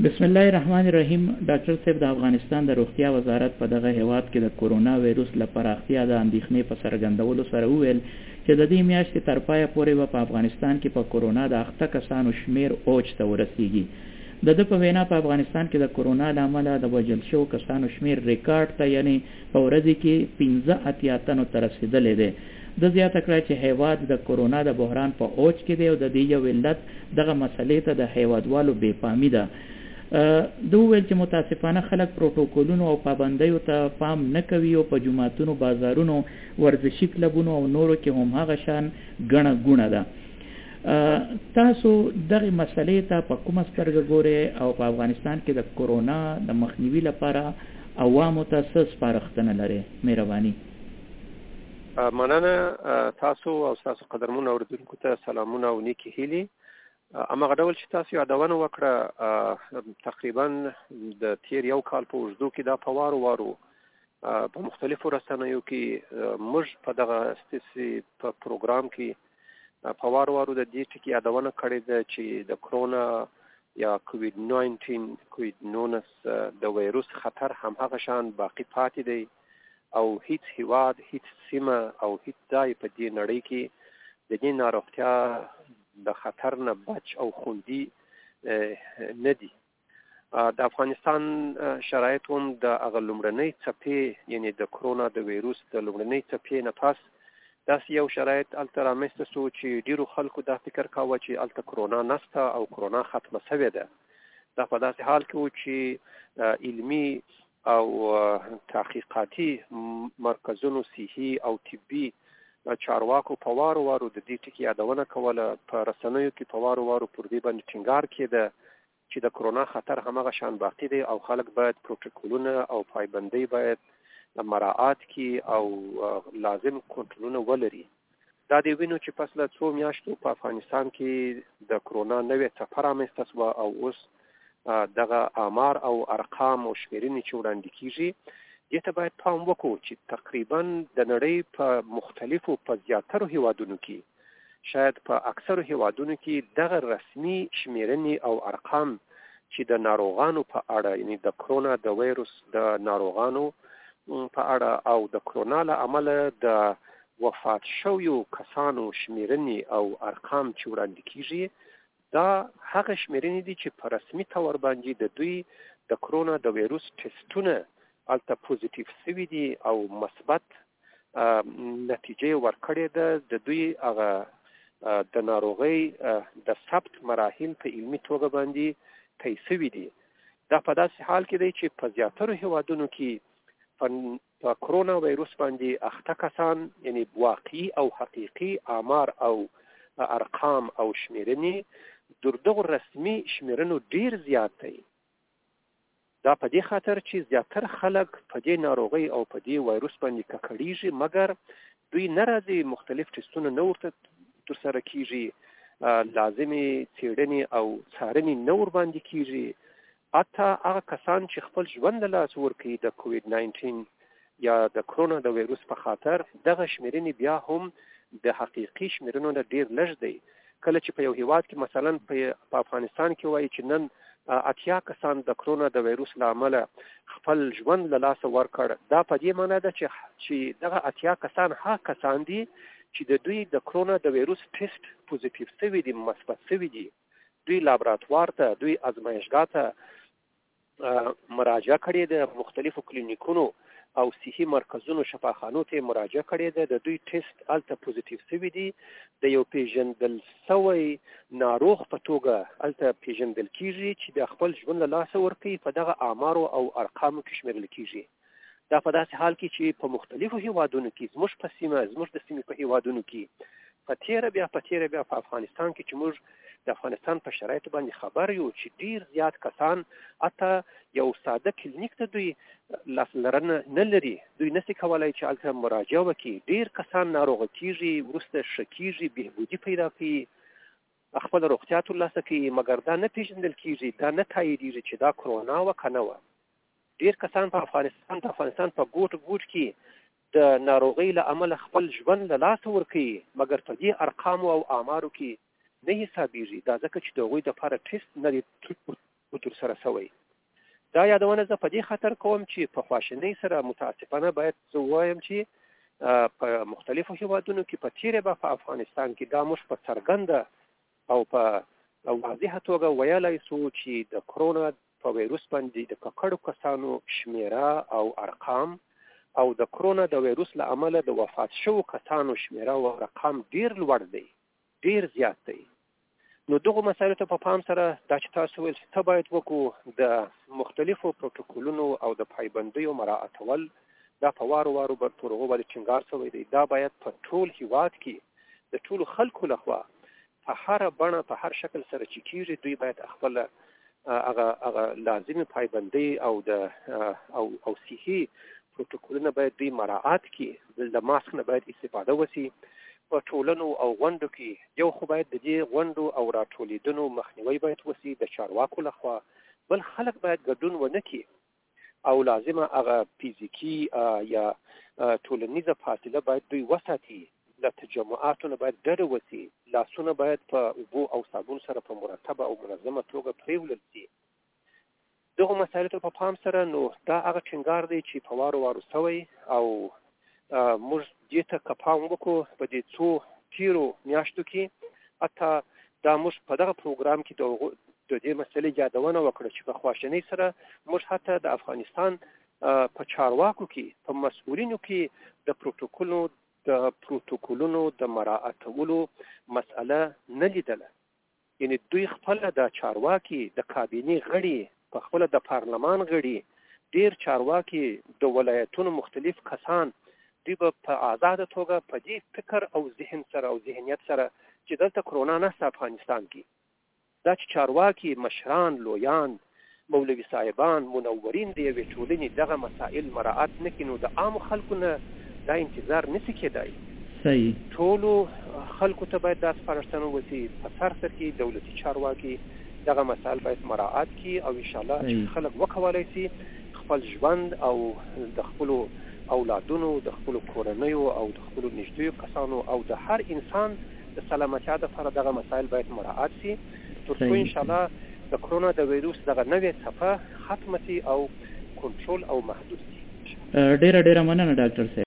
بسم الله الرحمن الرحیم. ډاکټر صاحب، د افغانستان د روغتیا وزارت په دغه هیواد کې د کورونا وایروس لپاره اړتیا د اندېښنې په څرګندولو سره وویل چې د دې میاشتې تر پایه پورې به په افغانستان کې په کورونا د اخته کسانو شمیر اوج ته ورسیږي. د ده په وینا په افغانستان کې د کورونا له امله د وژل شوو کسانو شمیر ریکارډ ته، یعنی په ورځې کې 15 تنو ته رسېدلی دی. د زیاته کړه چې هیواد د کورونا د بحران په اوج کې دی او د دې یو علت دغه مسلې ته د هیوادوالو بې پامي ده. ده وویل چې متاسفانه خلک پروتوکولونو او پابندیو ته پام نه کوي او په جوماتونو، بازارونو، ورزشي کلبونو او نورو کې هم هغه شان ګڼه ګوڼه ده. تاسو دغه مسلې ته په کومه سترګه ګورئ او په افغانستان کې د کورونا د مخنیوي لپاره عوامو ته څه سپارښتنه لرئ؟ مهرباني. مننه. تاسو او تاسو قدرمنو اوریدونکو ته سلامونه او نیکې هیلې. امغه ډول چې تاسو یادونه وکړه، تقریبا د تیر یو کال په اوږدو کې دا په وارو وارو په مختلفو رسنیو کې موږ په دغه په پروګرام کې په وارو وارو د دې ټکي یادونه کړې ده چې د کرونا یا کووید-19 د وایروس خطر هماغه شان باقی پاتې دی او هیڅ هیواد، هیڅ سیمه او هیڅ ځای په دې نړۍ کې د دې ناروغتیا د خطر نه بچ او خوندي نه دي. د افغانستان شرایط هم د هغه لومړنۍ څپې، یعنی د کرونا د وایروس د لومړنۍ څپې نه پس داسې یو شرایط هلته رامنځته شو چې ډېرو خلکو دا فکر کاوه چې هلته کرونا نشته او کرونا ختمه شوې ده. دا په داسې حال کې و چې علمي او تحقیقاتي مرکزونو، صحي او طبي چارواکو په وارو وارو د دې ټکي یادونه کوله، په رسنیو کې په وارو وارو پر دې باندې ټینګار کېده چې د کرونا خطر هماغه شان باقي دی او خلک باید پروتوکولونه او پایبندۍ باید مراعات کړي او لازم کنټرولونه ولري. دا دې وینو چې پس له څو میاشتو په افغانستان کې د کرونا نوې څپه رامنځته شوه او اوس دغه آمار او ارقام او شمیرنې چې وړاندې کېږي دې ته باید پام وکړو چې تقریبا د نړۍ په مختلفو په زیاترو هیوادونو کې، شاید په اکثرو هیوادونو کې دغه رسمي شمیرنې او ارقام چې د ناروغانو په اړه، یعنی د کرونا د وایروس د ناروغانو په اړه او د کرونا له امله د وفات شویو کسانو شمیرنې او ارقام چې وړاندې کېږي، دا هغه شمیرنې دي چې په رسمي تور باندې د دوی د کرونا د وایروس ټسټونه هلته پوزیټیو شوي دي او مثبت نتیجې ورکړې ده. د دوی هغه د ناروغۍ د ثبت مراحل په علمي توګه باندې طی شوي دي. دا په داسې حال کې دی چې په زیاترو هیوادونو کې په کرونا وایروس باندې اخته کسان، یعنی واقعي او حقیقي آمار او ارقام او شمیرنې در دغو رسمي شمیرنو ډیر زیات دی. دا په دې خاطر چې زیاتره خلک په دې ناروغۍ او په دې وایروس باندې ککړېږي، مګر دوی نه راځي، مختلف ټسټونه نه ورته ترسره کېږي، لازمې څېړنې او څارنې نه ورباندې کېږي. حتی هغه کسان چې خپل ژوند له لاسه ورکوي د کووید-19 یا د کرونا د وایروس په خاطر، دغه شمیرنې بیا هم د حقیقي شمیرنو نه ډېر لږ دی. کله چې په یو هیواد کې مثلا په افغانستان کې وایي چې نن 80 کسان د کرونا د وایروس له امله خپل ژوند له لاسه ورکړ، دا په دې معنی ده چې دغه 80 کسان هغه کسان دي چې د دوی د کرونا د وایروس ټیسټ پوزیټیو شوي دي، مثبت شوي دي. دوی لابراتوار ته، دوی ازمایښتګاه ته مراجعه کړې ده، مختلفو کلینیکونو او صحي مرکزونو، شفاخانو ته مراجعه کړې ده، د دوی ټیسټ هلته پوزیټیو شوي دي. د یو پیژندل شوی ناروغ په توګه هلته پیژندل کېږي چې د خپل ژوند له لاسه ورکوي، په دغه آمارو او ارقامو کې شمیرل کېږي. دا په داسې حال کې چې په مختلفو هیوادونو کې، زموږ په سیمه، زموږ د سیمې په هیوادونو کې په تیره بیا په افغانستان کې چې موږ د افغانستان په شرایطو باندې خبر یو چې ډیر زیات کسان حتی یو ساده کلینیک ته دوی لاسلرنه نه لري، دوی نشي کولای چې هلته مراجعه وکړي. ډیر کسان ناروغه کېږي، وروسته ښه کېږي، بهبودي پیدا کوي، خپل روغتیا ترلاسه کوي، مګر دا نه پیژندل کېږي، دا نه تاییدېږي چې دا کرونا وه که نه وه. ډیر کسان په افغانستان په ګوټ ګوټ کې د ناروغۍ له امله خپل ژوند له لاسه ورکوي، مګر په دې ارقامو او آمارو کې نه حسابېږي. دا ځکه چې د هغوی دپاره ټیسټ نه دی سره شوی. دا یادونه زه په دې خاطر کوم چې په خواشینۍ سره متاسفانه باید زه ووایم چې په مختلفو هیوادونو کې په تیره به په افغانستان کې دا موږ په څرګنده او په واضحه توګه ویلی سو چې د کرونا په ویروس باندې د ککړو کسانو شمیره او ارقام او د کرونا د ویروس له امله د وفات شوو کسانو شمیره او ارقام ډیر لوړ دی، ډیر زیات دی. نو دغه مسایلو ته په پام سره دا چې تاسو ویل چې څه باید وکړو، د مختلفو پروتوکولونو او د پایبندیو مراعاتول دا په وارو وارو پر هغو باندې ټینګار شوی دی. دا باید په ټول هیواد کې د ټولو خلکو لخوا په هره بڼه په هر شکل سره چې کېږي دوی باید خپله هغه لازمي پایبندۍ او صحي پروتوکولونه باید دوی مراعات کړي. د ماسک نه باید استفاده وشي. په ټولنو او غونډو کې یو خو باید د دې غونډو او راټولیدنو مخنیوی باید وشي د چارواکو لخوا، بل خلک باید ګډون ونه کړي او لازمه هغه فیزیکي یا ټولنیزه فاصله باید دوی وساتي. له تجمعاتو نه باید ډډه وشي. لاسونه باید په اوبو او صابون سره په مرتبه او منظمه توګه پرېولل شي. دغه مسایلو ته په پام سره نو دا هغه ټینګار دی چې په وارو وارو شوی او موږ دې ته که پام وکړو په دې څو تیرو میاشتو کې حتی دا موږ په دغه پروګرام کې د دې مسلې یادونه وکړه چې په خواشینۍ سره موږ حتی د افغانستان په چارواکو کې په مسؤلینو کې د پروتوکولونو د مراعاتولو مسأله نه لیدله. یعنی دوی خپله د چارواکي د کابینې غړي، په خپله د پارلمان غړي، ډیر چارواکي د ولایتونو مختلف کسان دوی به په آزاده توګه په دې فکر او ذهن سره او ذهنیت سره چې دلته کرونا نشته افغانستان کې، دا چې چارواکي مشران لویان مولوي صاحبان منورین د یوې ټولنې دغه مسائل مراعات نه کړي نو د عامو خلکو نه دا انتظار نشي کېدای. صحیح. ټولو خلکو ته باید دا سپارښتنه وشي په سر کې دولتي چارواکي دغه مسائل باید مراعات کړي او انشاءالله چې خلک وکولی شي خپل ژوند او د خپلو اولادونو، د خپلو کورنیو او د خپلو نږدېو کسانو او د هر انسان د سلامتیا دپاره دغه مسایل باید مراعات شي تر څو انشاءالله د کرونا د ویروس دغه نوې څپه ختمه شي او کنټرول او محدود شي. ډیره مننه ډاکټر صاحب.